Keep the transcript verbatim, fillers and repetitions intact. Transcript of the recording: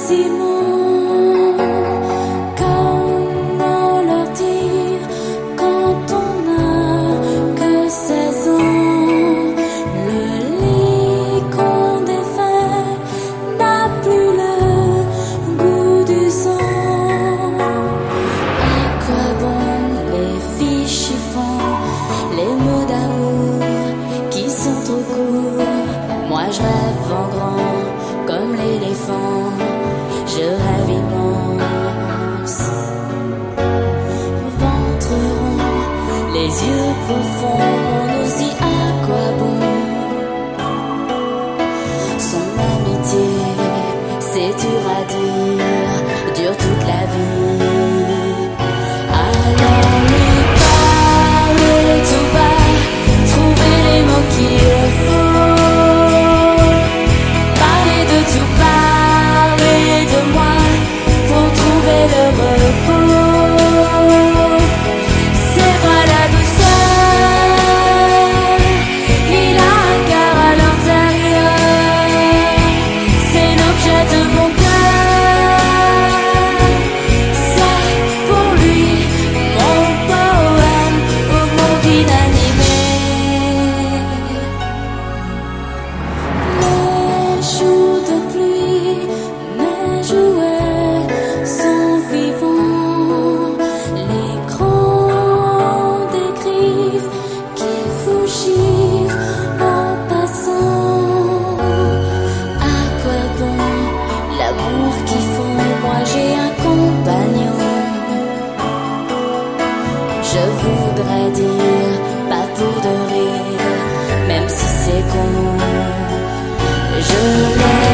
facilement, comment leur dire quand on n'a que seize ans, le lit qu'on défait n'a plus le goût du sang. À quoi bon les filles chiffons, les mots d'amour qui sont trop courts? Moi je rêve en grand comme l'éléphant, je rêve immense. Ventre rond, les yeux profonds, on nous dit à quoi bon? Son amitié, c'est dur à dire, dure toute la vie. Alors lui parler tout bas, trouver les mots qu'il faut. Le repos, c'est moi la douceur, il a un cœur à l'intérieur, c'est l'objet de mon cœur, c'est pour lui mon poème au monde inanimé. Les jours de pluie, mes jouets l'amour qu'ils font, moi j'ai un compagnon. Je voudrais dire, pas pour de rire, même si c'est con, je l'aime.